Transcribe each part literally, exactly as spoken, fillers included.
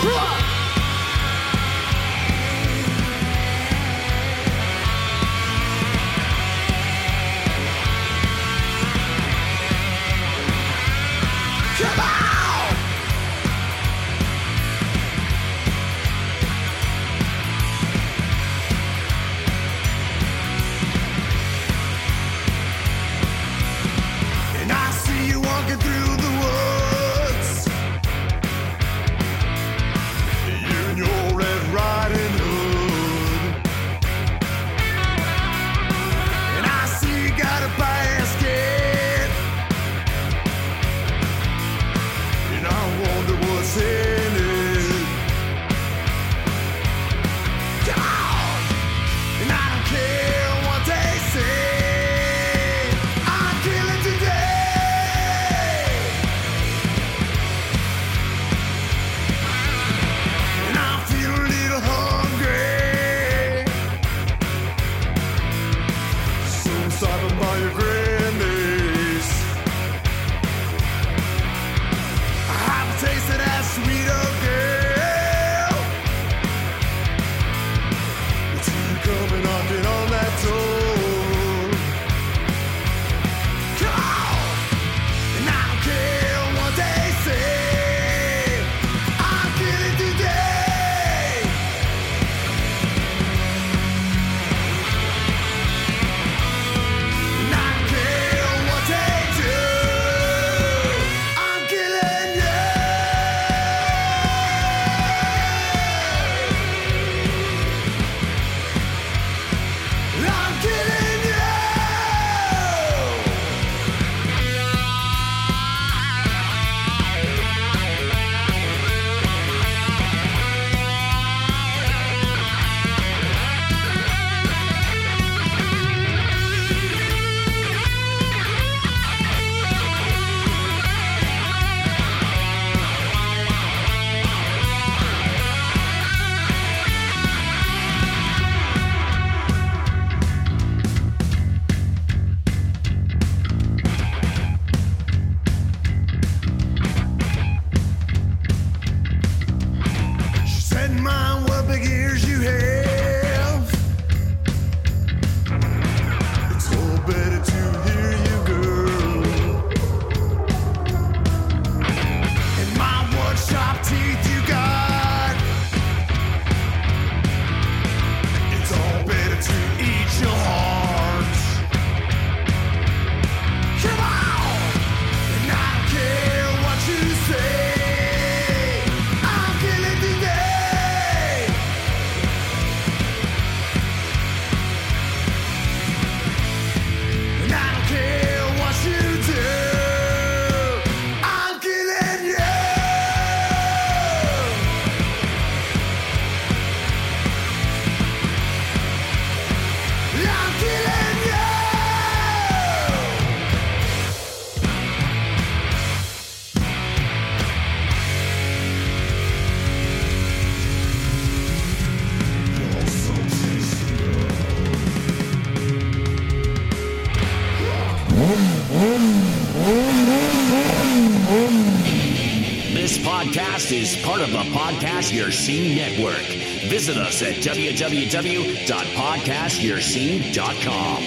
This podcast is part of the Podcast Your Scene Network. Visit us at w w w dot podcast your scene dot com.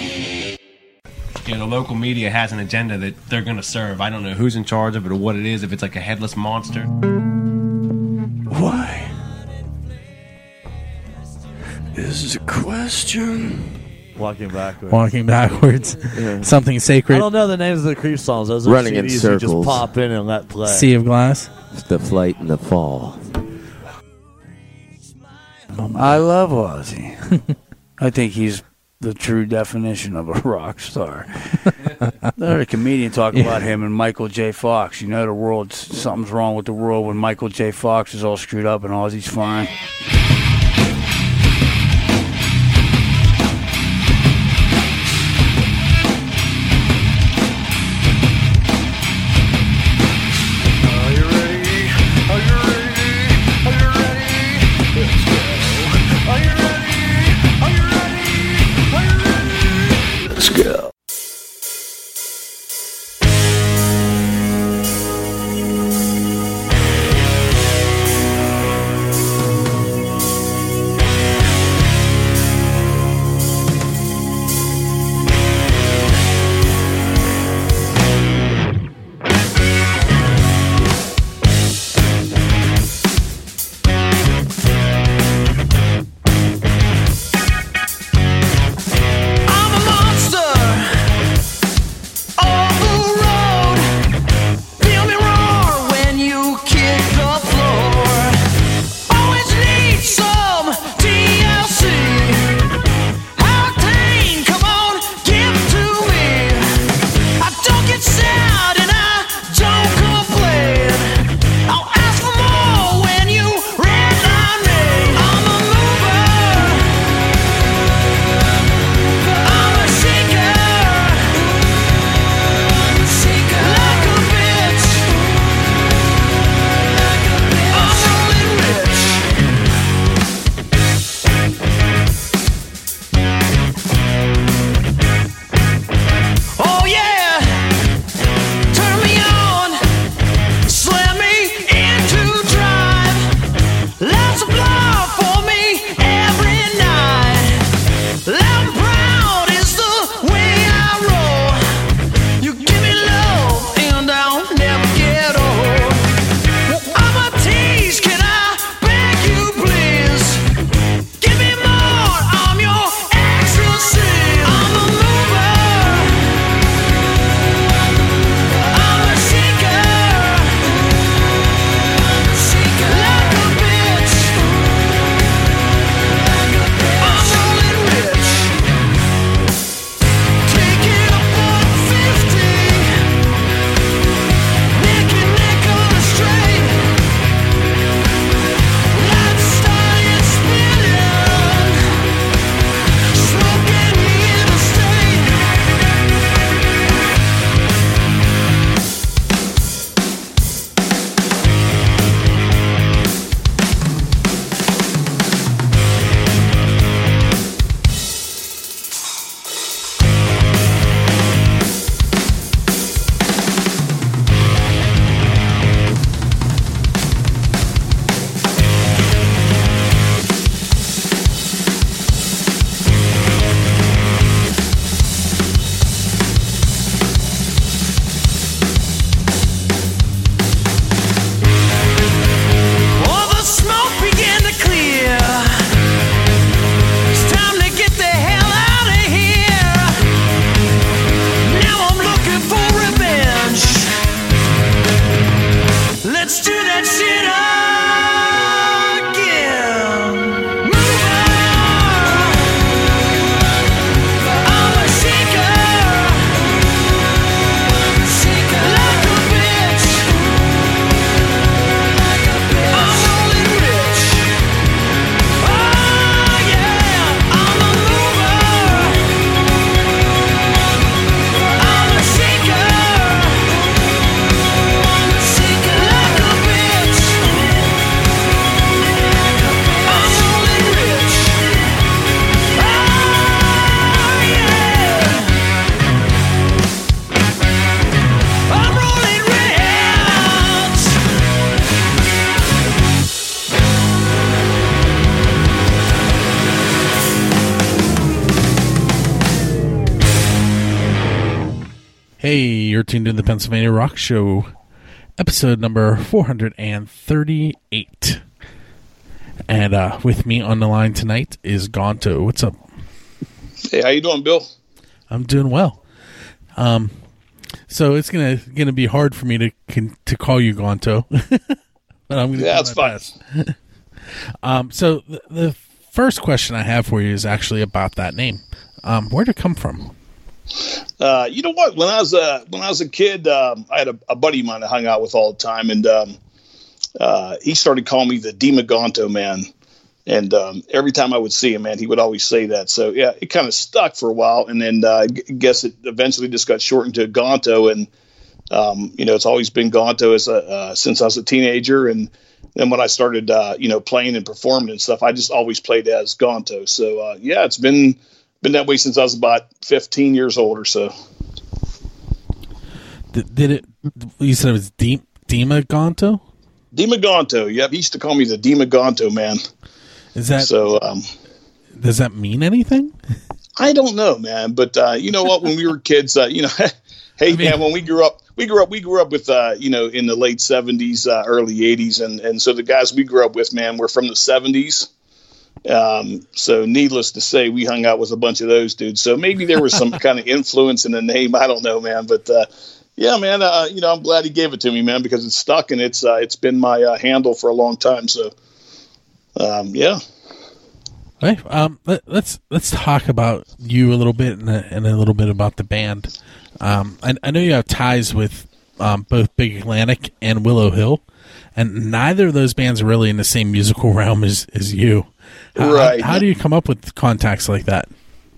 You know, the local media has an agenda that they're going to serve. I don't know who's in charge of it or what it is, if it's like a headless monster. Why? Is a question. Walking backwards. Walking backwards. Yeah. Something sacred. I don't know the names of the Creep songs. Those are Running in C Ds circles. You just pop in and let play. Sea of Glass. The Flight and the Fall. I love Ozzy. I think he's the true definition of a rock star. I heard a comedian talk Yeah. about him and Michael J. Fox. You know, the world, something's wrong with the world when Michael J. Fox is all screwed up and Ozzy's fine. that shit again. Mover, I'm a shaker, shaker like a bitch. I'm rolling rich. Oh yeah, I'm a mover. I'm a shaker, shaker like a bitch. I'm rolling rich. Oh yeah, I'm rolling rich. Hey, you're tuned in to the Pennsylvania Rock Show, episode number four hundred thirty-eight. And uh, with me on the line tonight is Gonto. What's up? Hey, how you doing, Bill? I'm doing well. Um, so it's gonna gonna be hard for me to can, to call you Gonto, but I'm gonna. Yeah, do that's my fine. best. um, so the, the first question I have for you is actually about that name. Um, where'd it come from? Uh, you know what? When I was a when I was a kid, um, I had a, a buddy of mine I hung out with all the time, and um, uh, he started calling me the Dimagonto man. And um, every time I would see him, man, he would always say that. So yeah, it kind of stuck for a while, and then uh, I guess it eventually just got shortened to Gonto. And um, you know, it's always been Gonto as a, uh, since I was a teenager, and then when I started, uh, you know, playing and performing and stuff, I just always played as Gonto. So uh, yeah, it's been. Been that way since I was about fifteen years old or so. Did, did it? You said it was Dima Dimagonto? Dimagonto. Yep, he used to call me the Dimagonto man. Is that so? Um, does that mean anything? I don't know, man. But uh, you know what? When we were kids, uh, you know, hey I mean, man, when we grew up, we grew up, we grew up with, uh, you know, in the late seventies, uh, early eighties, and and so the guys we grew up with, man, were from the seventies. Um, so needless to say, we hung out with a bunch of those dudes. So maybe there was some kind of influence in the name. I don't know, man. But, uh, yeah, man, uh, you know, I'm glad he gave it to me, man, because it's stuck and it's, uh, it's been my uh, handle for a long time. So, um, yeah. Hey, um, let, let's, let's talk about you a little bit and a, and a little bit about the band. Um, I, I know you have ties with, um, both Big Atlantic and Willow Hill, and neither of those bands are really in the same musical realm as, as you. How, right. How, how do you come up with contacts like that?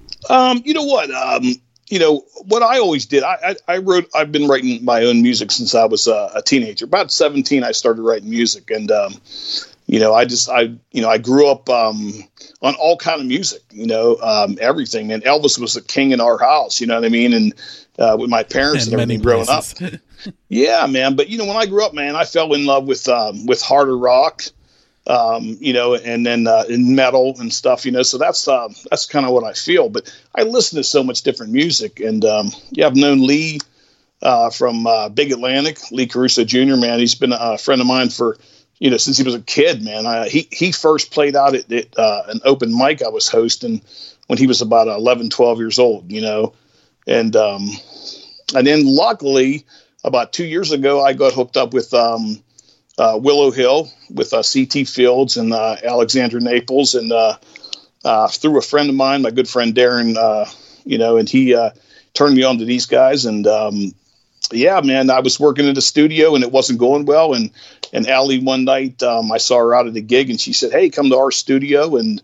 Um, you know what? Um, you know what I always did. I, I, I wrote. I've been writing my own music since I was uh, a teenager. About seventeen, I started writing music, and um, you know, I just, I, you know, I grew up um, on all kind of music. You know, um, everything. And Elvis was the king in our house. You know what I mean? And uh, with my parents and, and everything growing up. Yeah, man. But you know, when I grew up, man, I fell in love with um, with harder rock. Um, you know, and then uh, in metal and stuff, you know, so that's uh, that's kind of what I feel. But I listen to so much different music, and um, yeah, I've known Lee uh, from uh, Big Atlantic, Lee Caruso Junior Man, he's been a friend of mine for you know since he was a kid. Man, I, he he first played out at, at uh, an open mic I was hosting when he was about eleven, twelve years old. You know, and um, and then luckily about two years ago I got hooked up with. Um, Uh, Willow Hill with uh, C T Fields and uh, Alexandra Naples, and uh, uh, through a friend of mine, my good friend Darren, uh, you know, and he uh, turned me on to these guys. And um, yeah, man, I was working in the studio and it wasn't going well. And and Allie one night, um, I saw her out at a gig and she said, "Hey, come to our studio." And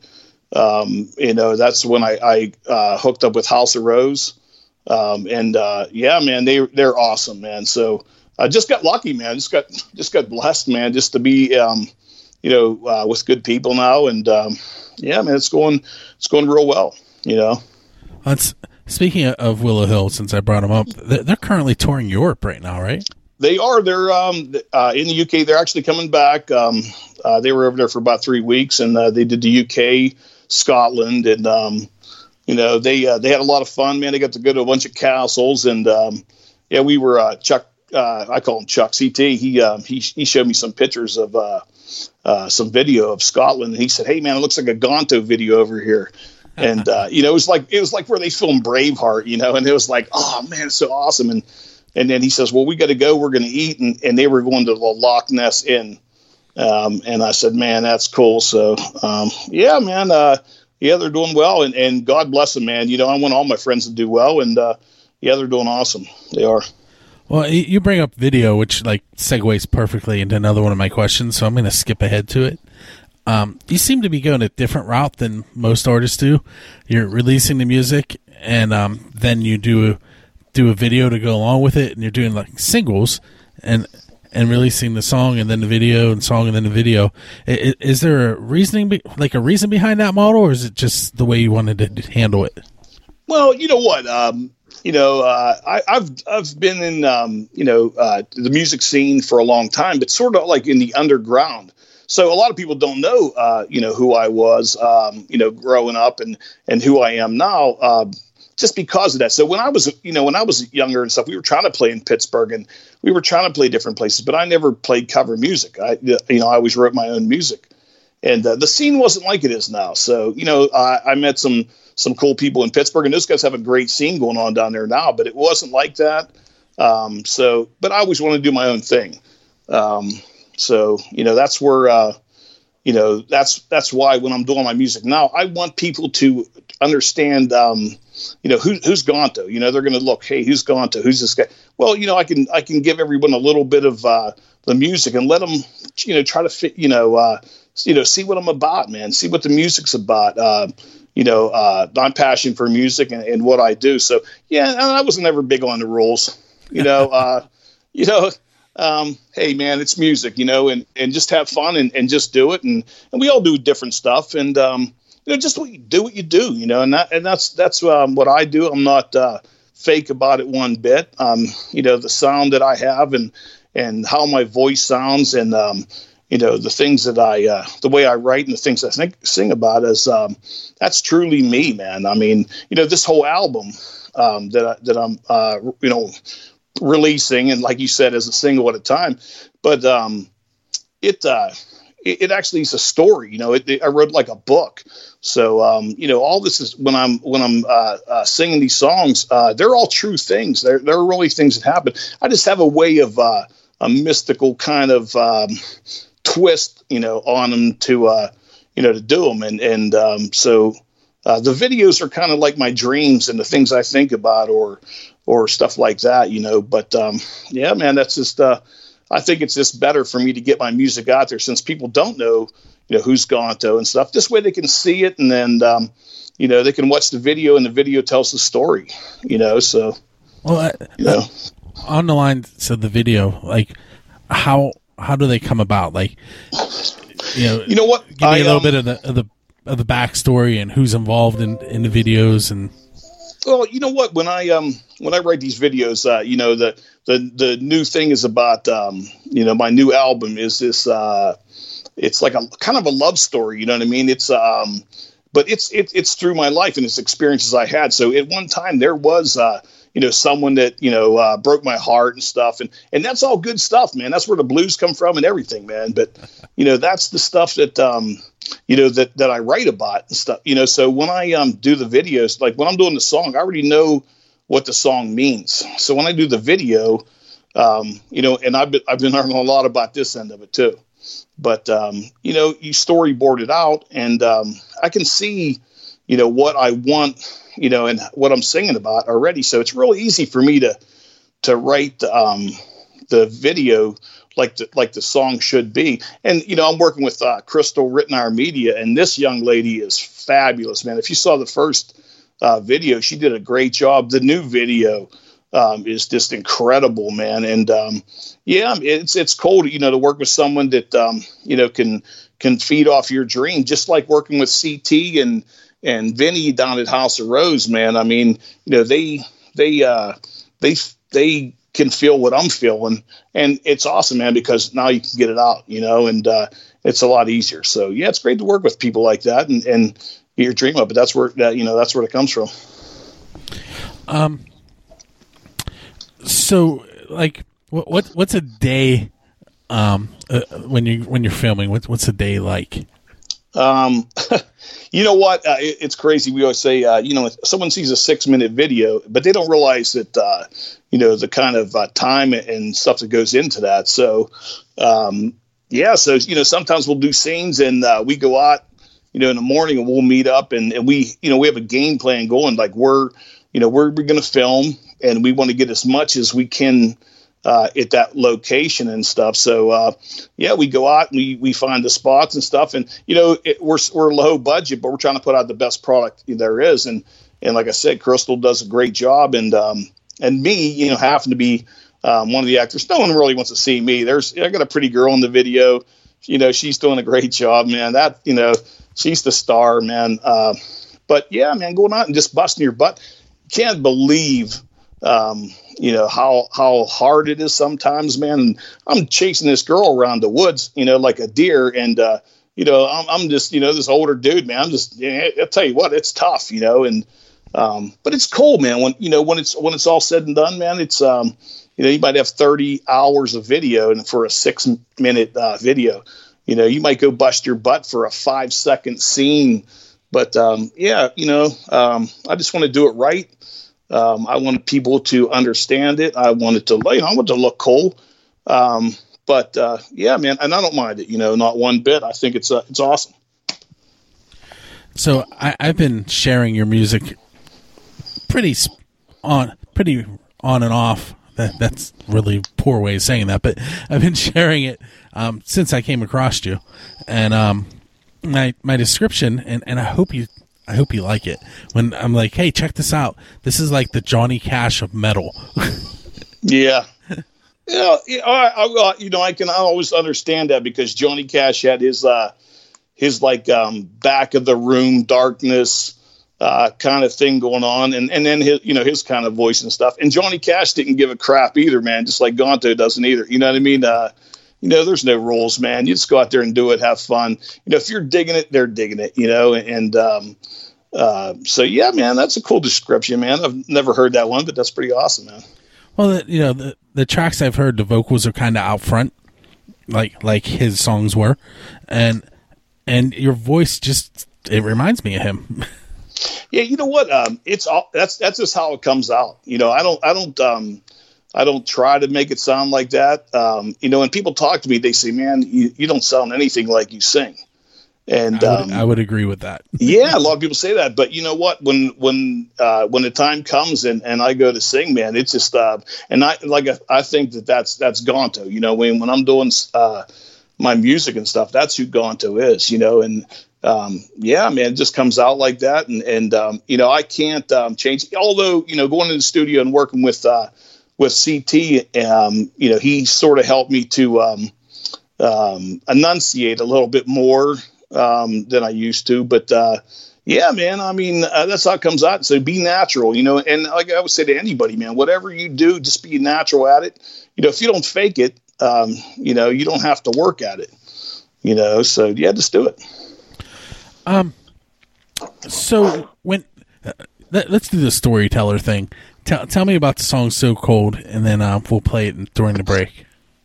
um, you know, that's when I, I uh, hooked up with House of Rose. Um, and uh, yeah, man, they they're awesome, man. So. I just got lucky, man. Just got just got blessed, man. Just to be, um, you know, uh, with good people now, and um, yeah, man, it's going it's going real well. You know. That's speaking of Willow Hill. Since I brought them up, they're, they're currently touring Europe right now, right? They are. They're um, uh, in the U K. They're actually coming back. Um, uh, they were over there for about three weeks, and uh, they did the U K, Scotland, and um, you know, they uh, they had a lot of fun, man. They got to go to a bunch of castles, and um, yeah, we were uh, Chuck. Uh, I call him Chuck C T. He uh, he he showed me some pictures of uh, uh, some video of Scotland, and he said, "Hey, man, it looks like a Gonto video over here." And uh, you know, it was like it was like where they filmed Braveheart, you know. And it was like, "Oh man, it's so awesome!" And and then he says, "Well, we got to go. We're going to eat." And and they were going to the Loch Ness Inn. Um, and I said, man, that's cool. So, um, yeah, man, uh, yeah, they're doing well, and, and God bless them, man. You know, I want all my friends to do well, and uh, yeah, they're doing awesome. They are. Well, you bring up video, which like segues perfectly into another one of my questions, so I'm going to skip ahead to it. Um, you seem to be going a different route than most artists do. You're releasing the music, and um, then you do a, do a video to go along with it, and you're doing like singles, and and releasing the song, and then the video, and song, and then the video. Is, is there a reasoning, be, like a reason behind that model, or is it just the way you wanted to handle it? Well, you know what. Um, You know, uh, I, I've I've been in um, you know uh, the music scene for a long time, but sort of like in the underground. So a lot of people don't know, uh, you know, who I was, um, you know, growing up, and and who I am now, uh, just because of that. So when I was, you know, when I was younger and stuff, we were trying to play in Pittsburgh, and we were trying to play different places, but I never played cover music. I, you know, I always wrote my own music, and uh, the scene wasn't like it is now. So you know, I, I met some. some cool people in Pittsburgh, and those guys have a great scene going on down there now, but it wasn't like that. Um, so, but I always want to do my own thing. Um, so, you know, that's where, uh, you know, that's, that's why when I'm doing my music now, I want people to understand, um, you know, who, who's Gonto, you know, they're going to look, hey, who's Gonto? Who's this guy? Well, you know, I can, I can give everyone a little bit of, uh, the music and let them, you know, try to fit, you know, uh, you know, see what I'm about, man, see what the music's about. Uh, You know, uh, I'm passionate for music and, and what I do. So, yeah, I was never big on the rules. You know, uh, you know, um, hey, man, it's music, you know, and, and just have fun and, and just do it. And, and we all do different stuff. And, um, you know, just what you do what you do, you know, and that, and that's that's um, what I do. I'm not uh, fake about it one bit. Um, you know, the sound that I have and and how my voice sounds and, um you know, the things that I, uh, the way I write and the things I think, sing about is, um, that's truly me, man. I mean, you know, this whole album, um, that, I, that I'm, uh, you know, releasing, and like you said, as a single at a time, but, um, it, uh, it, it actually is a story, you know, it, it, I wrote like a book. So, um, you know, all this is when I'm, when I'm, uh, uh, singing these songs, uh, they're all true things. They're, they're really things that happen. I just have a way of, uh, a mystical kind of, um, twist, you know, on them to, uh, you know, to do them. And, and, um, so, uh, the videos are kind of like my dreams and the things I think about or, or stuff like that, you know, but, um, yeah, man, that's just, uh, I think it's just better for me to get my music out there since people don't know, you know, who's Gonto and stuff. This way they can see it. And then, um, you know, they can watch the video and the video tells the story, you know, so, well, I, you know, on the lines of the video, like how, how do they come about? Like, you know, you know what? Give me I, a little um, bit of the of the of the backstory and who's involved in, in the videos. And well, you know what? When I um when I write these videos, uh, you know, the the the new thing is about um you know my new album is this uh it's like a kind of a love story. You know what I mean? It's um but it's it, it's through my life and it's experiences I had. So at one time there was uh. you know, someone that, you know, uh, broke my heart and stuff. And, and that's all good stuff, man. That's where the blues come from and everything, man. But, you know, that's the stuff that, um, you know, that, that I write about and stuff, you know, so when I um, do the videos, like when I'm doing the song, I already know what the song means. So when I do the video, um, you know, and I've been, I've been learning a lot about this end of it too, but, um, you know, you storyboard it out and um, I can see, you know, what I want, you know, and what I'm singing about already. So it's really easy for me to, to write, um, the video like the, like the song should be. And, you know, I'm working with, uh, Crystal Rittenhour Media, and this young lady is fabulous, man. If you saw the first, uh, video, she did a great job. The new video, um, is just incredible, man. And, um, yeah, it's, it's cool to, you know, to work with someone that, um, you know, can, can feed off your dream, just like working with C T and, and Vinny down at House of Rose, man. I mean, you know, they, they, uh, they, they can feel what I'm feeling, and it's awesome, man, because now you can get it out, you know, and, uh, it's a lot easier. So yeah, it's great to work with people like that and, and get your dream up, but that's where that, you know, that's where it comes from. Um, so like, what, what what's a day, um, uh, when you, when you're filming, what's, what's a day like? Um, you know what? Uh, it, it's crazy. We always say, uh, you know, someone sees a six minute video, but they don't realize that, uh, you know, the kind of uh, time and stuff that goes into that. So, um, yeah, so, you know, sometimes we'll do scenes and uh, we go out, you know, in the morning and we'll meet up and, and we, you know, we have a game plan going. Like we're, you know, we're, we're going to film and we want to get as much as we can uh, at that location and stuff. So, uh, yeah, we go out and we, we find the spots and stuff. And, you know, it, we're, we're low budget, but we're trying to put out the best product there is. And, and like I said, Crystal does a great job. And, um, and me, you know, having to be, Um, one of the actors, no one really wants to see me. There's, I got a pretty girl in the video. You know, she's doing a great job, man. That, you know, she's the star, man. Uh, but yeah, man, going out and just busting your butt. Can't believe, um, you know, how, how hard it is sometimes, man. And I'm chasing this girl around the woods, you know, like a deer. And, uh, you know, I'm, I'm just, you know, this older dude, man. I'm just, yeah, I'll tell you what, it's tough, you know, and, um, but it's cool, man. When, you know, when it's, when it's all said and done, man, it's, um, you know, you might have thirty hours of video and for a six minute uh, video, you know, you might go bust your butt for a five second scene. But, um, yeah, you know, um, I just want to do it right. Um, I want people to understand it. I want it to, you know, I want it to look cool. Um, but, uh, yeah, man, and I don't mind it, you know, not one bit. I think it's, uh, it's awesome. So I, I've been sharing your music pretty sp- on, pretty on and off. That, that's really poor way of saying that, but I've been sharing it um, since I came across you, and um, my my description, and, and I hope you I hope you like it. When I'm like, hey, check this out. This is like the Johnny Cash of metal. yeah, yeah, yeah. I, I, you know, I can always understand that because Johnny Cash had his uh, his like um, back of the room darkness. Uh, kind of thing going on. And, and then his, you know, his kind of voice and stuff. And Johnny Cash didn't give a crap either, man. Just like Gonto doesn't either. You know what I mean? Uh, you know, there's no rules, man. You just go out there and do it, have fun. You know, if you're digging it, they're digging it, you know? And, um, uh, so yeah, man, that's a cool description, man. I've never heard that one, but that's pretty awesome, man. Well, the, you know, the, the tracks I've heard, the vocals are kind of out front, like, like his songs were. And, and your voice just, it reminds me of him. Yeah, you know what? Um, it's all that's that's just how it comes out. You know, I don't I don't um, I don't try to make it sound like that. Um, you know, when people talk to me, they say, "Man, you, you don't sound anything like you sing." And I would, um, I would agree with that. Yeah, a lot of people say that, but you know what? When when uh, when the time comes and, and I go to sing, man, it's just uh, and I like I, I think that that's that's Gonto. You know, when when I'm doing uh, my music and stuff, that's who Gonto is. You know, and um, yeah, man, it just comes out like that. And, and, um, you know, I can't, um, change, although, you know, going to the studio and working with, uh, with C T, um, you know, he sort of helped me to, um, um, enunciate a little bit more, um, than I used to, but, uh, yeah, man, I mean, uh, that's how it comes out. So be natural, you know, and like I would say to anybody, man, whatever you do, just be natural at it. You know, if you don't fake it, um, you know, you don't have to work at it, you know, so yeah, just do it. Um, so when, uh, let, let's do the storyteller thing. Tell, tell me about the song So Cold, and then, uh, we'll play it during the break.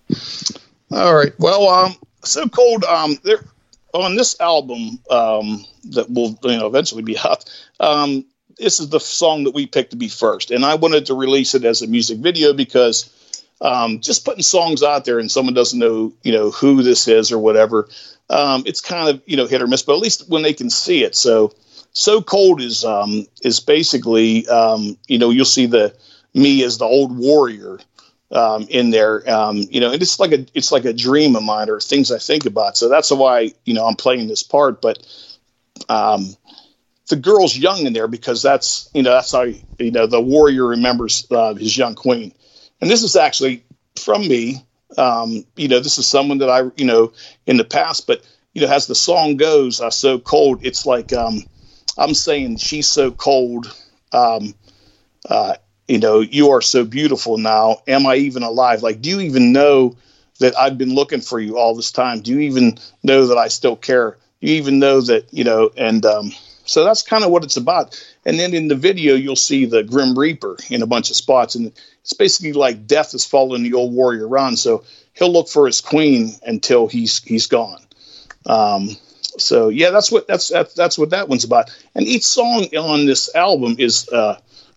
All right. Well, um, So Cold, um, there on this album, um, that will, you know, eventually be out. Um, this is the song that we picked to be first. And I wanted to release it as a music video because, um, just putting songs out there and someone doesn't know, you know, who this is or whatever. Um, it's kind of, you know, hit or miss, but at least when they can see it. So, So Cold is, um, is basically, um, you know, you'll see the, me as the old warrior, um, in there, um, you know, and it's like a, it's like a dream of mine or things I think about. So that's why, you know, I'm playing this part, but, um, the girl's young in there because that's, you know, that's how, you know, the warrior remembers, uh, his young queen. And this is actually from me. Um, you know, this is someone that I, you know, in the past, but, you know, as the song goes, uh, So Cold, it's like, um, I'm saying she's so cold. Um, uh, you know, you are so beautiful now. Am I even alive? Like, do you even know that I've been looking for you all this time? Do you even know that I still care? Do you even know that, you know, and, um, so that's kind of what it's about. And then in the video, you'll see the Grim Reaper in a bunch of spots. And it's basically like death is following the old warrior around. So he'll look for his queen until he's, he's gone. Um, so yeah, that's what, that's, that's, that's what that one's about. And each song on this album is, uh,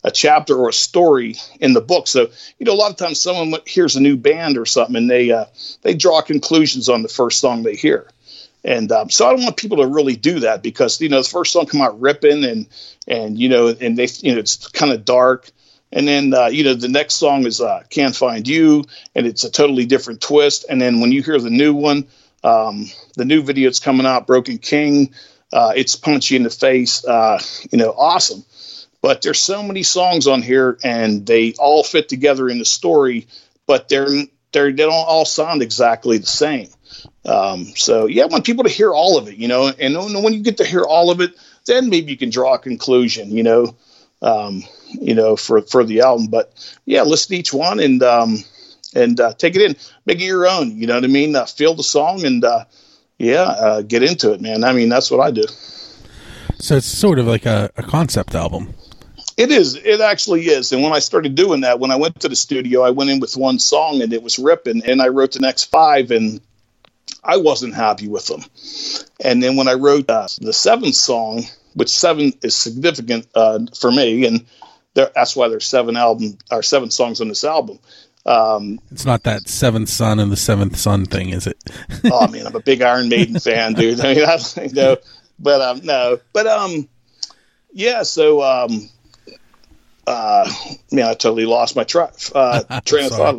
a chapter or a story in the book. So, you know, a lot of times someone hears a new band or something and they uh, they draw conclusions on the first song they hear. And um, so I don't want people to really do that because, you know, the first song come out ripping and, and, you know, and they, you know, it's kind of dark. And then, uh, you know, the next song is uh, Can't Find You, and it's a totally different twist. And then when you hear the new one, um, the new video that's coming out, Broken King, uh, it's punchy in the face, uh, you know, awesome. But there's so many songs on here, and they all fit together in the story, but they're, they're, they don't all sound exactly the same. Um, so, yeah, I want people to hear all of it, you know, and when you get to hear all of it, then maybe you can draw a conclusion, you know, um, you know, for, for the album. But, yeah, listen to each one and um, and uh, take it in. Make it your own, you know what I mean? Uh, feel the song and, uh, yeah, uh, get into it, man. I mean, that's what I do. So it's sort of like a, a concept album. It is. It actually is. And when I started doing that, when I went to the studio, I went in with one song, and it was ripping, and I wrote the next five, and I wasn't happy with them. And then when I wrote uh, the seventh song, which seven is significant uh, for me, and there, that's why there's seven album or seven songs on this album. Um, it's not that seventh son and the seventh son thing, is it? Oh man, I'm a big Iron Maiden fan, dude. I mean, I, you know, but um, no, but um, yeah. So um, uh, man, I totally lost my tra- uh, train of thought.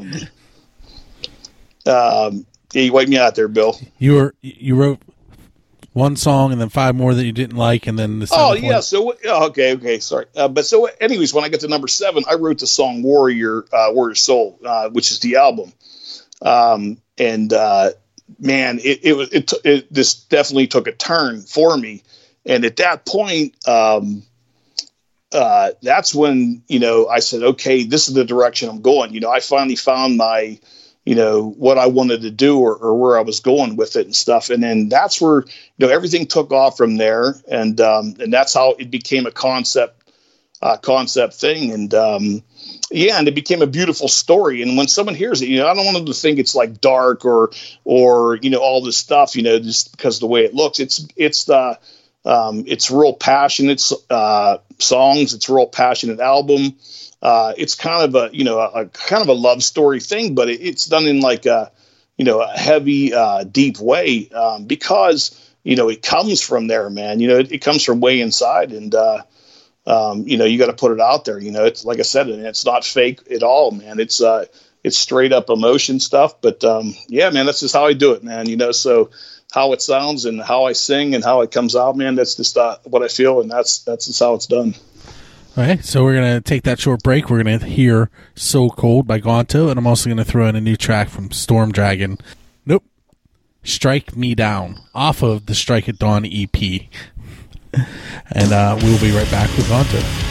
Um. Yeah, you wiped me out there, Bill. You were you wrote one song and then five more that you didn't like, and then the oh yeah. one. So oh, okay, okay, sorry. Uh, but so, anyways, when I get to number seven, I wrote the song "Warrior, uh, Warrior Soul," uh, which is the album. Um, and uh, man, it it was it, it. This definitely took a turn for me, and at that point, um, uh, that's when you know I said, okay, this is the direction I'm going. You know, I finally found my. you know, what I wanted to do or, or where I was going with it and stuff. And then that's where, you know, everything took off from there. And, um, and that's how it became a concept, uh, concept thing. And, um, yeah, and it became a beautiful story. And when someone hears it, you know, I don't want them to think it's like dark or, or, you know, all this stuff, you know, just because of the way it looks. It's, it's the, um, it's real passionate, uh, songs. It's a real passionate album. Uh, it's kind of a, you know, a, a kind of a love story thing, but it, it's done in like a, you know, a heavy, uh, deep way, um, because, you know, it comes from there, man, you know, it, it comes from way inside and, uh, um, you know, you got to put it out there, you know, it's like I said, and it's not fake at all, man. It's, uh, it's straight up emotion stuff, but, um, yeah, man, that's just how I do it, man. You know, so how it sounds and how I sing and how it comes out, man, that's just, uh, what I feel. And that's, that's just how it's done. All right, so we're going to take that short break. We're going to hear So Cold by Gonto, and I'm also going to throw in a new track from Storm Dragon. Nope. Strike Me Down, off of the Strike at Dawn E P. And uh, we'll be right back with Gonto.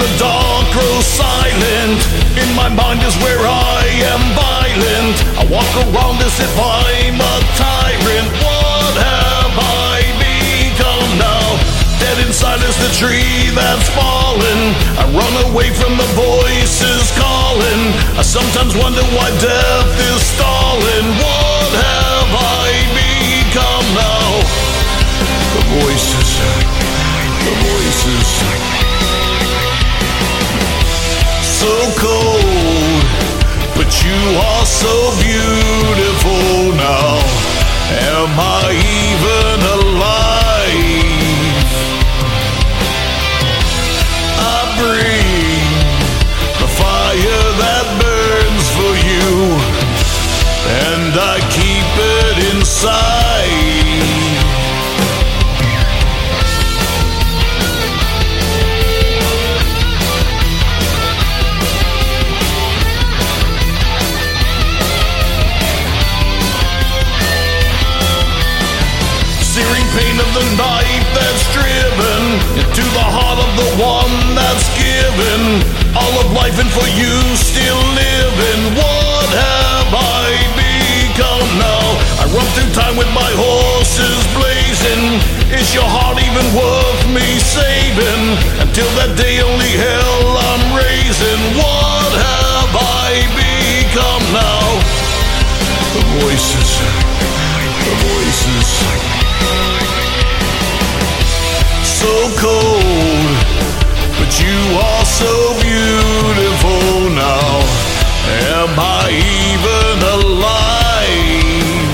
the dark grows silent. In my mind is where I am violent. I walk around as if I'm a tyrant. What have I become now? Dead inside is the tree that's fallen. I run away from the voices calling. I sometimes wonder why death is stalling. What have I become now? The voices, the voices. So cold, but you are so beautiful now. Am I even alive? I bring the fire that burns for you, and I keep it inside. Searing pain of the knife that's driven into the heart of the one that's given all of life, and for you still living. What have I become now? I run through time with my horses blazing. Is your heart even worth me saving? Until that day only hell I'm raising. What have I become now? The voices, the voices. So cold, but you are so beautiful now. Am I even alive?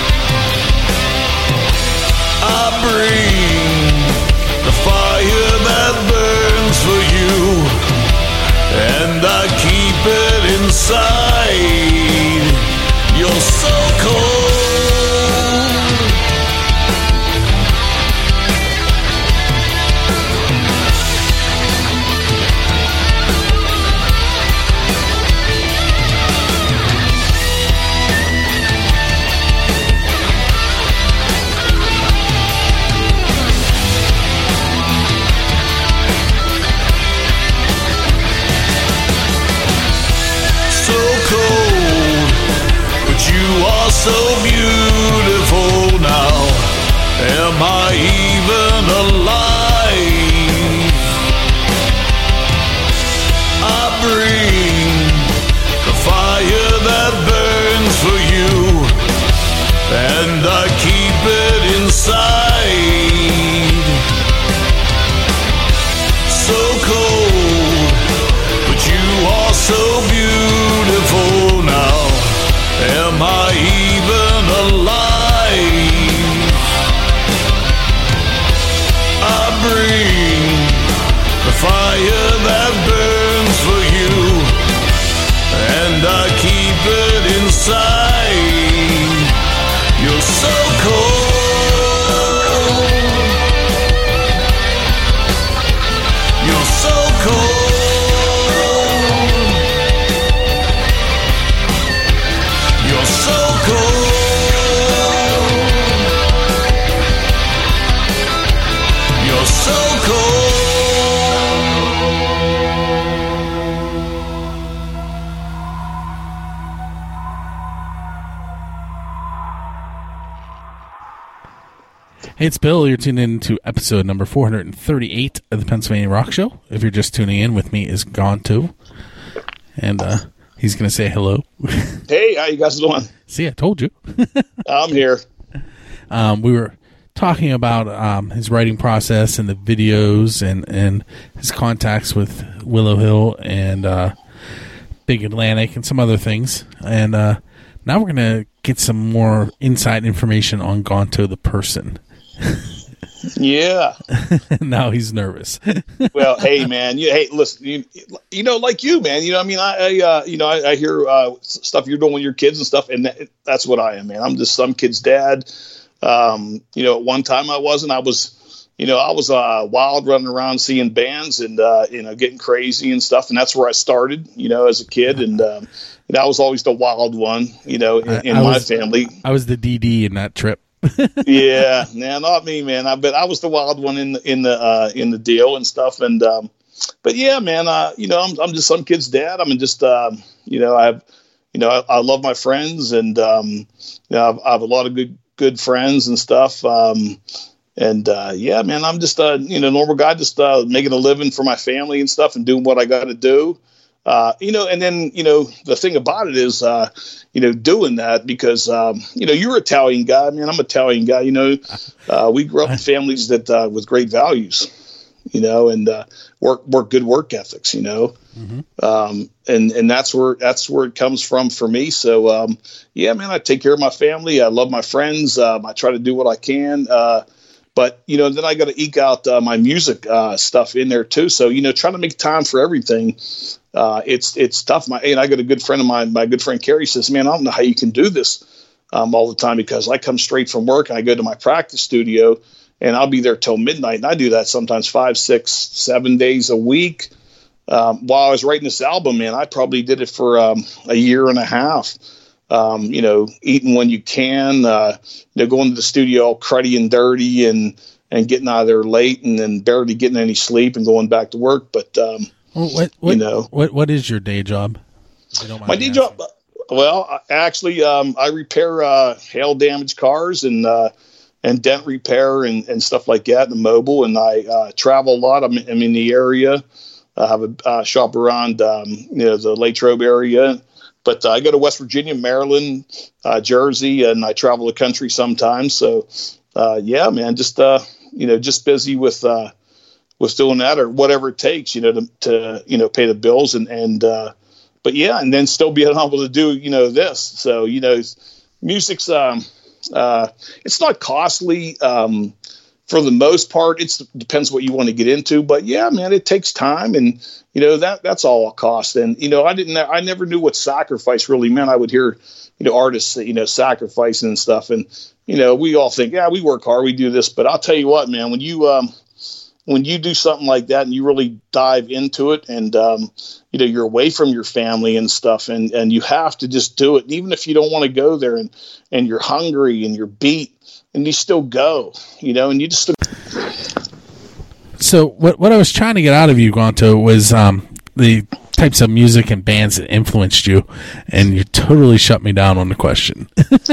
I bring the fire that burns for you, and I keep it inside. You're so cold. So beautiful now. Am I even alive? I bring the fire that burns for you, and I keep it inside. So cold, but you are so beautiful now. Am I even alive? I bring the fire that burns for you, and I keep it inside. You're so cold. You're so cold. You're so cold. You're so cold. Hey, it's Bill. You're tuned in to episode number four thirty-eight of the Pennsylvania Rock Show. If you're just tuning in, with me is Gonto. And, uh, he's going to say hello. Hey, how you guys doing? See, I told you. I'm here. Um, we were talking about um, his writing process and the videos and, and his contacts with Willow Hill and uh, Big Atlantic and some other things. And uh, now we're going to get some more inside information on Gonto the person. Yeah. Now he's nervous. Well, hey, man. You, hey, listen. You, you know, like you, man. You know, I mean, I, I uh, you know, I, I hear uh, stuff you're doing with your kids and stuff, and that, that's what I am, man. I'm just some kid's dad. Um, you know, at one time I wasn't. I was, you know, I was uh, wild, running around seeing bands and uh, you know, getting crazy and stuff, and that's where I started. You know, as a kid, and um, you know, I was always the wild one. You know, in, in I, I my was, family. I was the D D in that trip. Yeah, nah, not me, man. I bet I was the wild one in the in the uh, in the deal and stuff. And um, but yeah, man, uh, you know, I'm, I'm just some kid's dad. I'm just, um, you know, I have, you know, I, I love my friends, and um, you know, I've, I have a lot of good, good friends and stuff. Um, and uh, yeah, man, I'm just a, you know, normal guy, just uh, making a living for my family and stuff, and doing what I got to do. Uh, you know, and then, you know, the thing about it is, uh, you know, doing that because, um, you know, you're an Italian guy, man. I'm an Italian guy, you know, uh, we grew up in families that, uh, with great values, you know, and, uh, work, work, good work ethics, you know, mm-hmm. um, and, and that's where, that's where it comes from for me. So, um, yeah, man, I take care of my family. I love my friends. Um, I try to do what I can, uh, but, you know, then I got to eke out uh, my music uh, stuff in there too. So, you know, trying to make time for everything. Uh, it's it's tough. My and I got a good friend of mine. My good friend Carrie says, "Man, I don't know how you can do this um, all the time because I come straight from work and I go to my practice studio and I'll be there till midnight. And I do that sometimes five, six, seven days a week. Um, while I was writing this album, man, I probably did it for um, a year and a half. Um, you know, eating when you can. Uh, you know, going to the studio all cruddy and dirty and and getting out of there late and then barely getting any sleep and going back to work. But um, Well, what, what, you know, what what is your day job? My day job, well, actually, um, I repair uh, hail damaged cars and uh, and dent repair and, and stuff like that, and mobile. And I uh, travel a lot. I'm, I'm in the area. I have a uh, shop around, um, you know, the Latrobe area. But uh, I go to West Virginia, Maryland, uh, Jersey, and I travel the country sometimes. So, uh, yeah, man, just uh, you know, just busy with. Uh, was doing that or whatever it takes, you know, to, to, you know, pay the bills and, and, uh, but yeah, and then still being able to do, you know, this. So, you know, music's, um, uh, it's not costly, um, for the most part. It depends what you want to get into, but yeah, man, it takes time and, you know, that, that's all it costs. And, you know, I didn't, I never knew what sacrifice really meant. I would hear, you know, artists, you know, sacrificing and stuff. And, you know, we all think, yeah, we work hard, we do this, but I'll tell you what, man, when you, um, when you do something like that and you really dive into it and, um, you know, you're away from your family and stuff and, and you have to just do it. And even if you don't want to go there and, and you're hungry and you're beat and you still go, you know, and you just. So what, what I was trying to get out of you, Guanto, was, um, the types of music and bands that influenced you, and you totally shut me down on the question.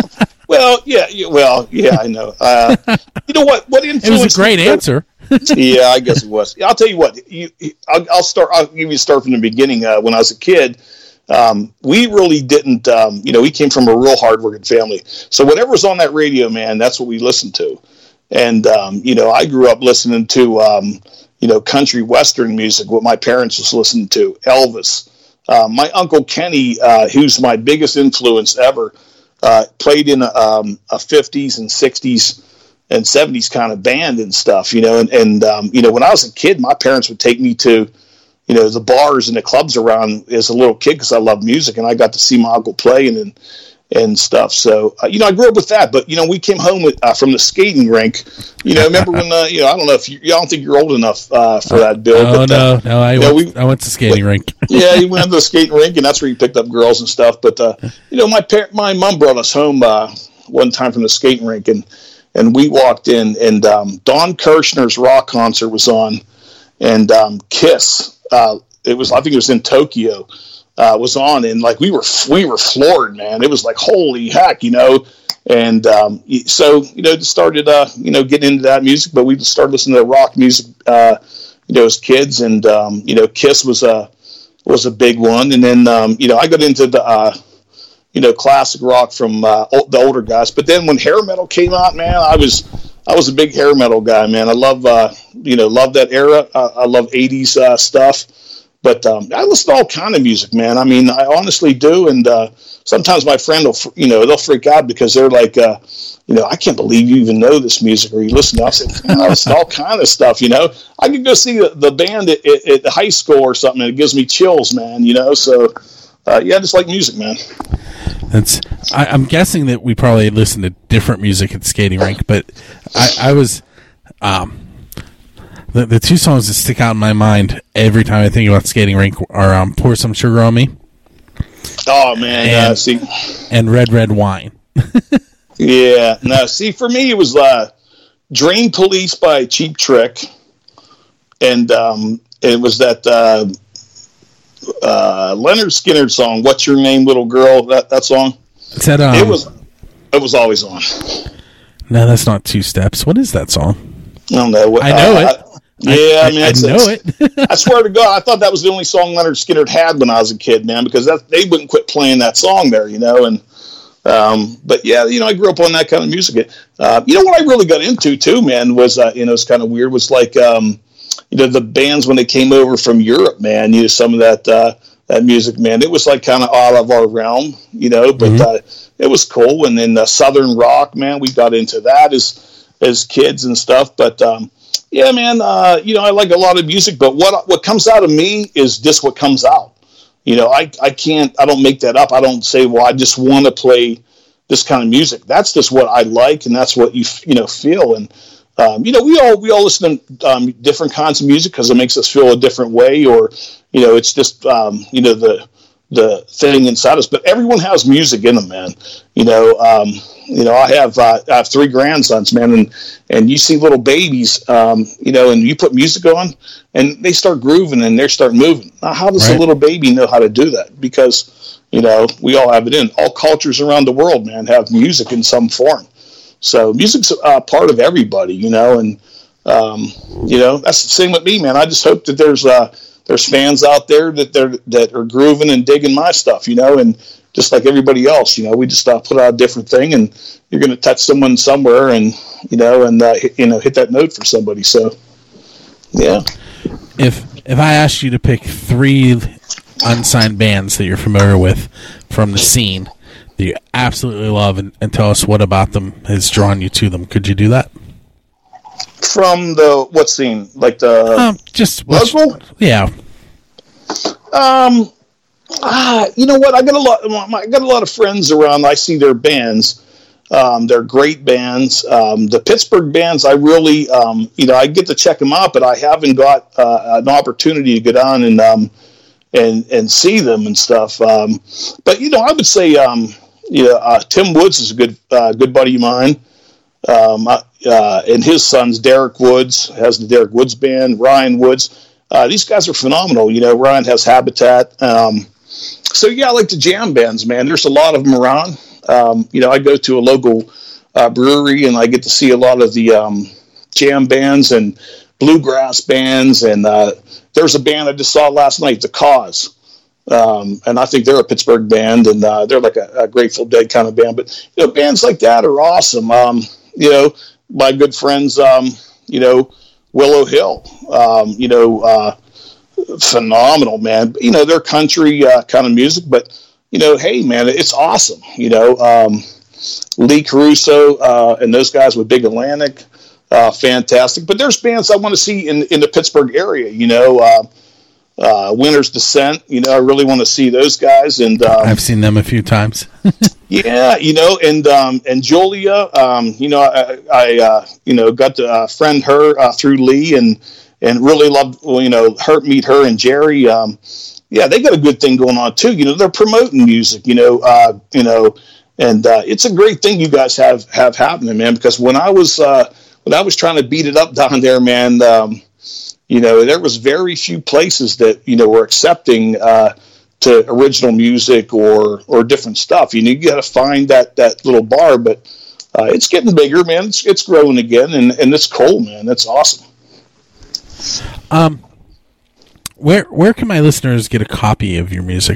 Well, yeah, yeah, well, yeah, I know. Uh, you know what? What influenced? It was a great me? answer. Yeah, I guess it was. I'll tell you what. You, I'll, I'll start. I'll give you a start from the beginning. Uh, when I was a kid, um, we really didn't. Um, you know, we came from a real hardworking family. So whatever was on that radio, man, that's what we listened to. And um, you know, I grew up listening to um, you know country western music. What my parents was listening to, Elvis. Uh, my uncle Kenny, uh, who's my biggest influence ever. Uh, played in a, um, a fifties and sixties and seventies kind of band and stuff, you know, and, and um, you know, when I was a kid, my parents would take me to, you know, the bars and the clubs around as a little kid because I loved music and I got to see my uncle play and and, and stuff. So, uh, you know, I grew up with that, but, you know, we came home with, uh, from the skating rink, you know, remember when, uh, you know, I don't know if you, I don't think you're old enough uh, for that, Bill. Oh, but, no, uh, no, I, know, went, we, I went to skating rink. Yeah, he went to the skating rink, and that's where he picked up girls and stuff. But uh, you know, my par- my mom brought us home uh, one time from the skating rink, and and we walked in, and um, Don Kirshner's rock concert was on, and um, Kiss. Uh, it was, I think it was in Tokyo. Uh, was on, and like we were we were floored, man. It was like holy heck, you know. And um, so you know, just started uh, you know getting into that music, but we just started listening to rock music. Uh, you know, as kids, and um, you know, Kiss was a was a big one, and then um, you know, I got into the uh, you know classic rock from uh, o- the older guys. But then when hair metal came out, man, I was I was a big hair metal guy, man. I love uh, you know love that era. Uh, I love eighties uh, stuff, but um, I listen to all kind of music, man. I mean, I honestly do, and uh, sometimes my friend will you know they'll freak out because they're like. Uh, You know, I can't believe you even know this music or you listen to it. I said, you know, it's all kind of stuff, you know. I could go see the, the band at, at, at high school or something, and it gives me chills, man, you know. So, uh, yeah, I just like music, man. That's. I, I'm guessing that we probably listened to different music at the skating rink, but I, I was. Um, the, the two songs that stick out in my mind every time I think about skating rink are um, Pour Some Sugar on Me. Oh, man. And, uh, see. and Red, Red Wine. Yeah, no, see, for me, it was uh, Drain Police by Cheap Trick and um, it was that uh, uh, Leonard Skinner song, "What's Your Name, Little Girl?" That that song. Is that, um, it was it was always on. No, that's not Two Steps. What is that song? I don't know. I know uh, it. I, yeah, I, I mean, I, it's, I know it's, it. I swear to God, I thought that was the only song Leonard Skinner had when I was a kid, man, because that, they wouldn't quit playing that song there, you know. And um, but yeah, you know, I grew up on that kind of music. Uh, you know what I really got into too, man, was uh, you know, it's kind of weird. Was like um, you know, the bands when they came over from Europe, man. You know, some of that uh, that music, man. It was like kind of out of our realm, you know, but mm-hmm. uh, it was cool. And then uh, Southern rock, man, we got into that as as kids and stuff, but. Um, Yeah, man. Uh, you know, I like a lot of music, but what what comes out of me is just what comes out. You know, I I can't. I don't make that up. I don't say, well, I just want to play this kind of music. That's just what I like, and that's what you you know feel. And um, you know, we all we all listen to um, different kinds of music because it makes us feel a different way, or you know, it's just um, you know the the thing inside us. But everyone has music in them, man. You know. Um, You know, I have uh, I have three grandsons, man, and, and you see little babies, um, you know, and you put music on, and they start grooving and they start moving. Now, how does right. a little baby know how to do that? Because, you know, we all have it in. All cultures around the world, man, have music in some form. So music's a uh, part of everybody, you know, and, um, you know, that's the same with me, man. I just hope that there's uh, there's fans out there that they're that are grooving and digging my stuff, you know, and just like everybody else, you know, we just uh, put out a different thing, and you're going to touch someone somewhere, and you know, and uh, hit, you know, hit that note for somebody. So, yeah. If if I asked you to pick three unsigned bands that you're familiar with from the scene that you absolutely love, and, and tell us what about them has drawn you to them, could you do that? From the what scene? Like the um, just local? Yeah. Um. Ah, you know what? I got a lot. I got a lot of friends around. I see their bands. Um, they're great bands. Um, the Pittsburgh bands, I really, um, you know, I get to check them out, but I haven't got uh, an opportunity to go down and um, and and see them and stuff. Um, but you know, I would say, um, you know, uh, Tim Woods is a good uh, good buddy of mine, um, uh, and his sons Derek Woods has the Derek Woods band. Ryan Woods. Uh, these guys are phenomenal. You know, Ryan has Habitat. Um, So, yeah, I like the jam bands, man. There's a lot of them around. Um, you know, I go to a local uh, brewery, and I get to see a lot of the um, jam bands and bluegrass bands. And uh, there's a band I just saw last night, The Cause. Um, and I think they're a Pittsburgh band, and uh, they're like a, a Grateful Dead kind of band. But, you know, bands like that are awesome. Um, you know, my good friends, um, you know, Willow Hill, um, you know, uh, phenomenal, man. You know, they're country uh, kind of music, but you know, hey, man, it's awesome. You know, um, Lee Caruso uh, and those guys with Big Atlantic, uh, fantastic. But there's bands I want to see in in the Pittsburgh area. You know, uh, uh, Winter's Descent. You know, I really want to see those guys. And um, I've seen them a few times. Yeah, you know, and um, and Julia. Um, you know, I, I uh, you know got to uh, friend her uh, through Lee and. And really loved, well, you know, her meet her and Jerry. Um, yeah, they got a good thing going on too. You know, they're promoting music. You know, uh, you know, and uh, it's a great thing you guys have have happening, man. Because when I was uh, when I was trying to beat it up down there, man, um, you know, there was very few places that you know were accepting uh, to original music or or different stuff. You know, you got to find that that little bar, but uh, it's getting bigger, man. It's it's growing again, and and it's cool, man. That's awesome. Um, where where can my listeners get a copy of your music?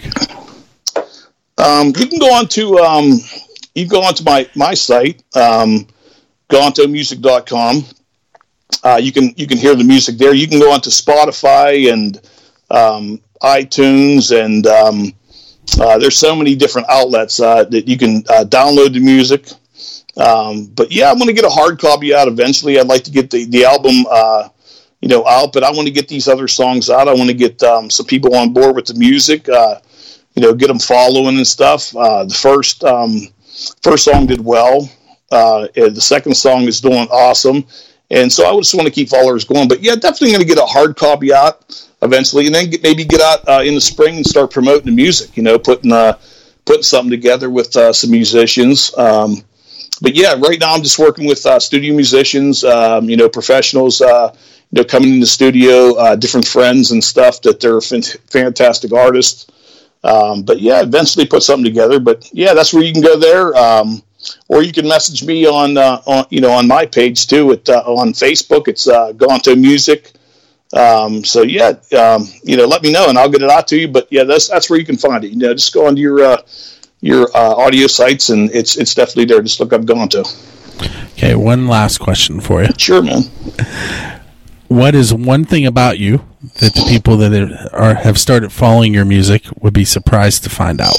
Um, you can go on to um, you can go onto my my site, um, gonto music dot com. Uh, you can you can hear the music there. You can go onto Spotify and um, iTunes, and um, uh, there's so many different outlets uh, that you can uh, download the music. Um, but yeah, I'm going to get a hard copy out eventually. I'd like to get the the album. Uh, you know, out, but I want to get these other songs out. I want to get um, some people on board with the music, uh, you know, get them following and stuff. Uh, the first um, first song did well. Uh, and the second song is doing awesome. And so I just want to keep followers going. But yeah, definitely going to get a hard copy out eventually, and then get, maybe get out uh, in the spring and start promoting the music, you know, putting uh, putting something together with uh, some musicians. Um, but yeah, right now I'm just working with uh, studio musicians, um, you know, professionals, uh, you know, coming in the studio, uh, different friends and stuff that they're f- fantastic artists. Um, but yeah, eventually put something together. But yeah, that's where you can go there. Um, or you can message me on, uh, on, you know, on my page too, at, uh, on Facebook. It's uh, Gonto Music. Um, so yeah, um, you know, let me know and I'll get it out to you. But yeah, that's that's where you can find it. You know, just go onto your uh, your uh, audio sites and it's it's definitely there. Just look up Gonto. Okay, one last question for you. Sure, man. What is one thing about you that the people that are have started following your music would be surprised to find out?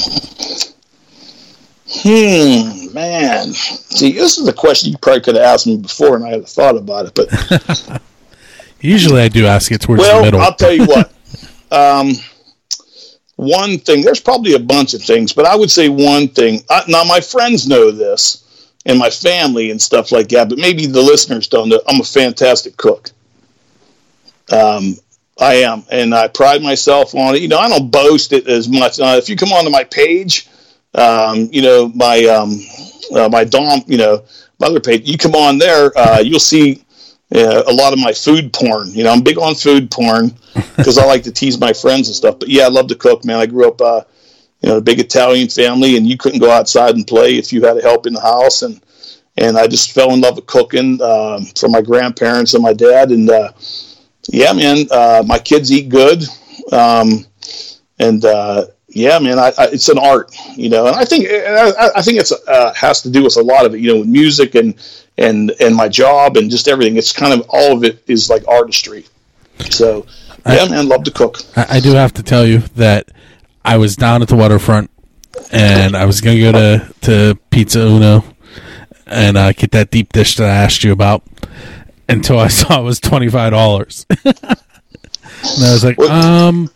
Hmm, man. See, this is a question you probably could have asked me before, and I had thought about it. But usually, I do ask it towards well, the middle. I'll tell you what. Um, one thing. There's probably a bunch of things, but I would say one thing. I, now, my friends know this, and my family and stuff like that. But maybe the listeners don't know. I'm a fantastic cook. Um, I am, and I pride myself on it. You know, I don't boast it as much. Uh, if you come onto my page, um, you know, my um, uh, my Dom, you know, my other page, you come on there, uh, you'll see uh, a lot of my food porn. You know, I'm big on food porn because I like to tease my friends and stuff. But yeah, I love to cook, man. I grew up, uh, you know, a big Italian family, and you couldn't go outside and play if you had help in the house. And and I just fell in love with cooking um, from my grandparents and my dad, and uh, yeah, man, uh, my kids eat good. Um, and, uh, yeah, man, I, I, it's an art, you know, and I think, I, I think it's, uh, has to do with a lot of it, you know, with music and, and, and my job and just everything. It's kind of, all of it is like artistry. So yeah, I, man, love to cook. I, I do have to tell you that I was down at the waterfront and I was going to go to, to Pizza Uno and, uh, get that deep dish that I asked you about. Until I saw it was twenty-five dollars. And I was like, um.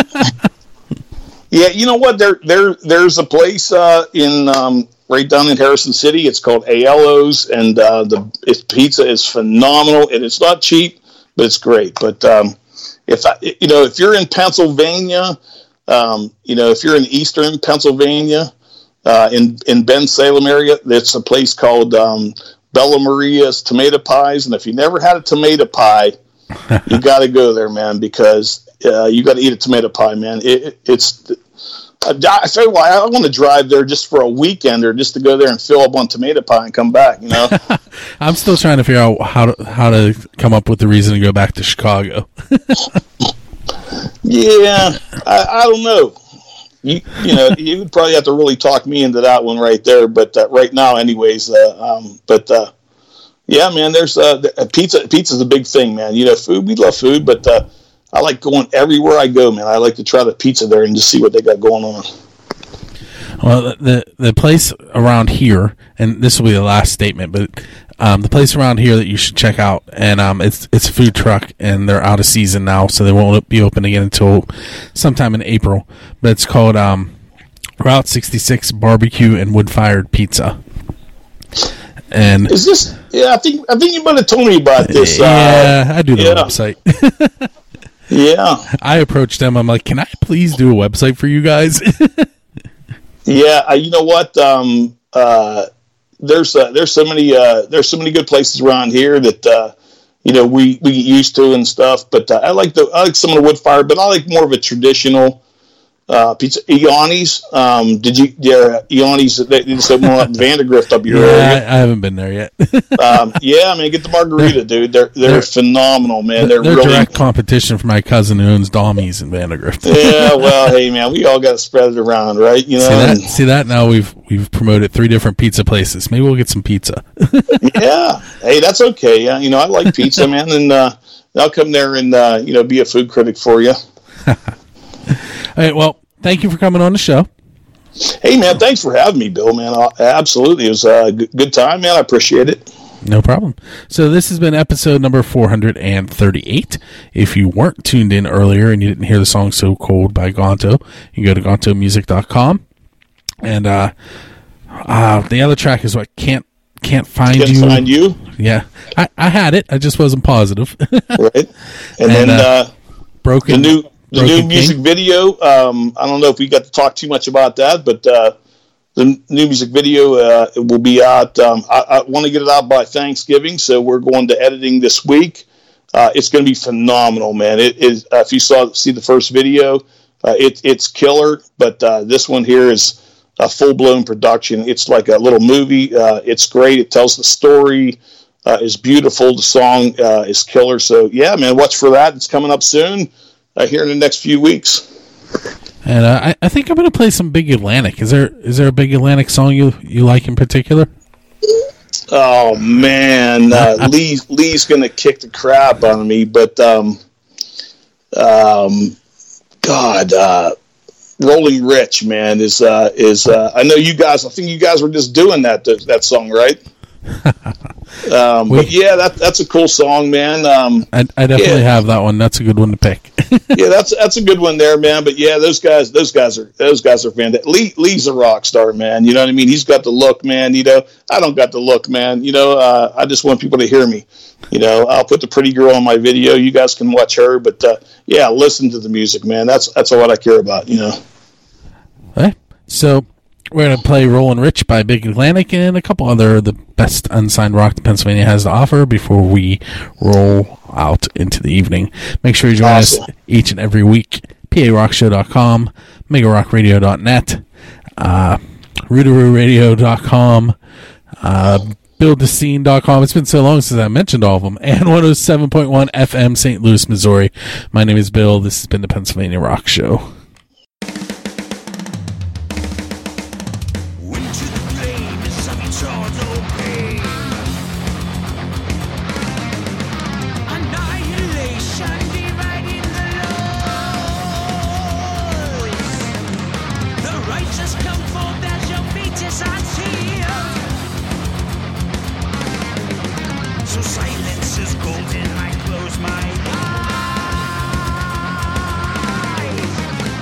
Yeah, you know what? There, there, There's a place uh, in um, right down in Harrison City. It's called Aiello's, and uh, the its pizza is phenomenal. And it's not cheap, but it's great. But um, if I, you know, if you're in Pennsylvania, um, you know, if you're in eastern Pennsylvania, uh, in in Ben Salem area, there's a place called um, Bella Maria's Tomato Pies, and if you never had a tomato pie, you got to go there, man, because uh, you got to eat a tomato pie, man. It, it, it's I tell you why I want to drive there just for a weekend or just to go there and fill up on tomato pie and come back. You know, I'm still trying to figure out how to how to come up with the reason to go back to Chicago. Yeah, I, I don't know. You, you know, you would probably have to really talk me into that one right there. But uh, right now, anyways, uh, um, but uh, yeah, man, there's uh, pizza. Pizza's a big thing, man. You know, food. We love food, but uh, I like going everywhere I go, man. I like to try the pizza there and just see what they got going on. Well, the the place around here, and this will be the last statement, but um, the place around here that you should check out, and um, it's it's a food truck, and they're out of season now, so they won't be open again until sometime in April. But it's called um, Route sixty-six Barbecue and Wood Fired Pizza. And is this? Yeah, I think I think you might have told me about this. Yeah, uh, I do the yeah. website. Yeah, I approached them. I'm like, can I please do a website for you guys? Yeah, uh, you know what? Um, uh, there's uh, there's so many uh, there's so many good places around here that uh, you know we, we get used to and stuff. But uh, I like the I like some of the wood fire, but I like more of a traditional uh, pizza. Iani's. Um, did you? Yeah, Iani's. They just have one up in Vandergrift up your yeah, area. I, I haven't been there yet. um, yeah, man, get the margarita, dude. They're they're, They're- phenomenal, man. They're, They're really direct competition for my cousin who owns Dommies in Vandergrift. yeah. Well, hey, man, we all got to spread it around, right? You know. See that? and- See that? Now we've we've promoted three different pizza places. Maybe we'll get some pizza. Yeah. Hey, that's okay. Yeah, you know, I like pizza, man, and uh, I'll come there and uh, you know be a food critic for you. All right. Well, thank you for coming on the show. Hey, man, thanks for having me, Bill. Man, uh, absolutely, it was a good, good time, man. I appreciate it. No problem. So this has been episode number four hundred thirty-eight. If you weren't tuned in earlier and you didn't hear the song "So Cold" by Gonto, you can go to gonto music dot com. And uh, uh, the other track is what can't can't find Can't you. find you, Yeah, I, I had it. I just wasn't positive. right? And, And, then uh, uh, Broken. the new the Broken new King? music video. Um, I don't know if we got to talk too much about that, but uh, the new music video uh, will be out. Um, I, I want to get it out by Thanksgiving, so we're going to editing this week. Uh, it's going to be phenomenal, man. It is. Uh, if you saw see the first video, uh, it, it's killer. But uh, this one here is a full blown production. It's like a little movie. Uh, it's great. It tells the story. Uh, is beautiful. The song uh, is killer. So yeah, man, watch for that. It's coming up soon, uh, here in the next few weeks. And uh, I, I think I'm going to play some Big Atlantic. Is there is there a Big Atlantic song you, you like in particular? Oh man, uh, Lee Lee's gonna kick the crap out of me, but um, um, God, uh, Rolling Rich, man, is uh, is uh, I know you guys. I think you guys were just doing that that song, right? um, but yeah, that that's a cool song, man. Um, I, I definitely yeah. have that one. That's a good one to pick. yeah, that's that's a good one there, man. But yeah, those guys, those guys are those guys are fantastic. Lee Lee's a rock star, man. You know what I mean? He's got the look, man. You know, I don't got the look, man. You know, uh, I just want people to hear me. You know, I'll put the pretty girl on my video. You guys can watch her, but uh, yeah, listen to the music, man. That's that's all I care about. You know. Okay. So we're going to play Rollin' Rich by Big Atlantic and a couple other of the best unsigned rock that Pennsylvania has to offer before we roll out into the evening. Make sure you join Awesome. us each and every week. P A rock show dot com, mega rock radio dot net, uh, rootaroo radio dot com, uh, build the scene dot com. It's been so long since I mentioned all of them. And one oh seven point one F M, Saint Louis, Missouri. My name is Bill. This has been the Pennsylvania Rock Show. So silence is golden, I close my eyes.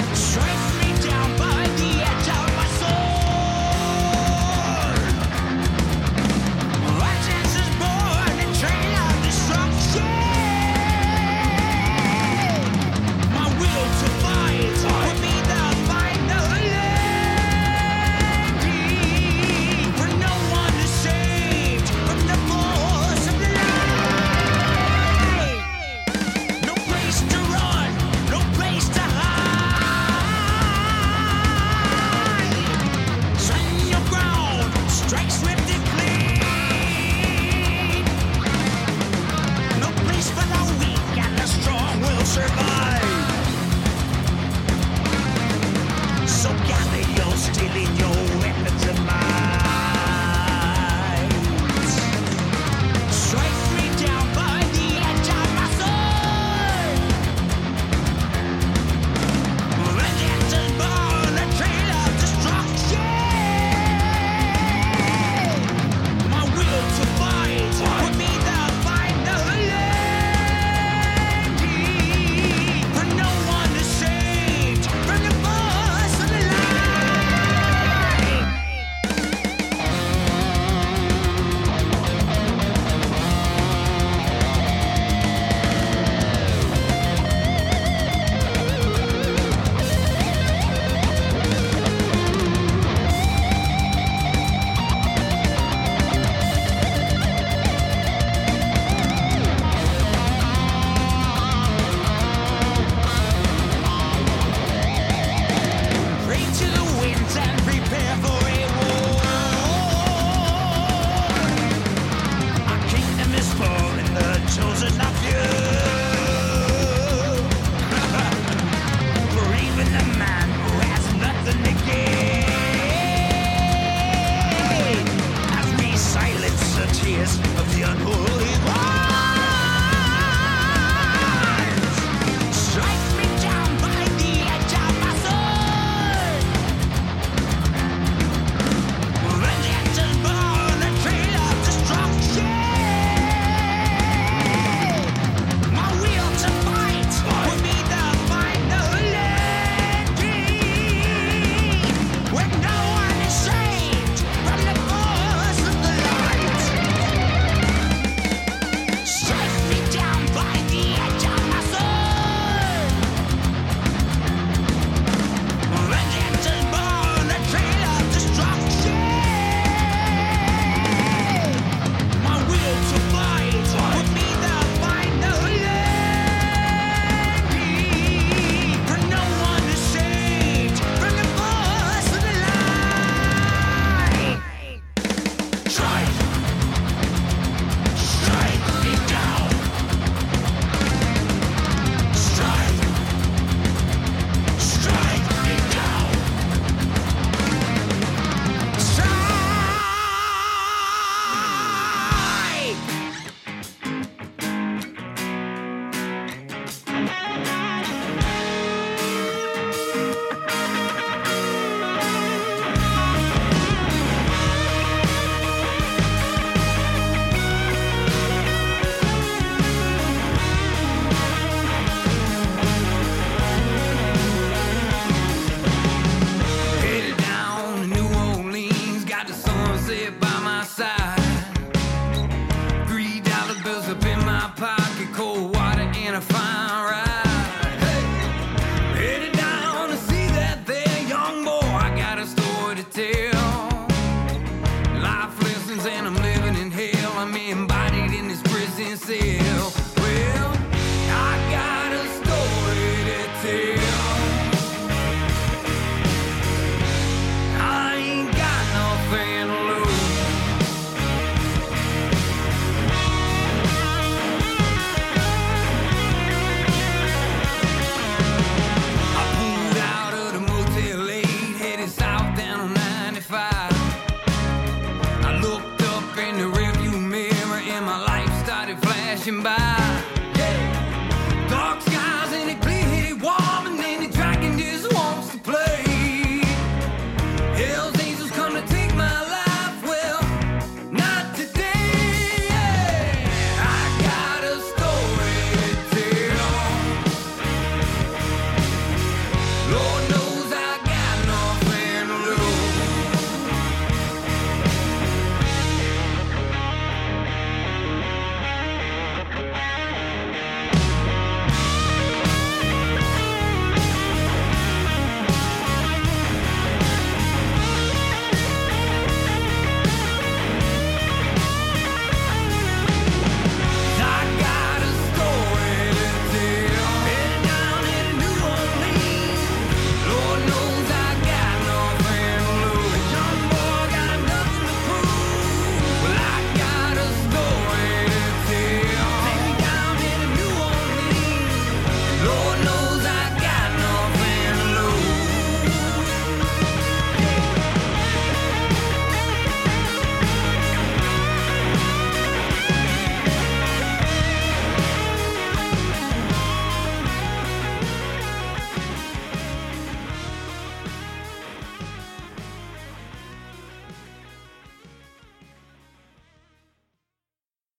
flashing by.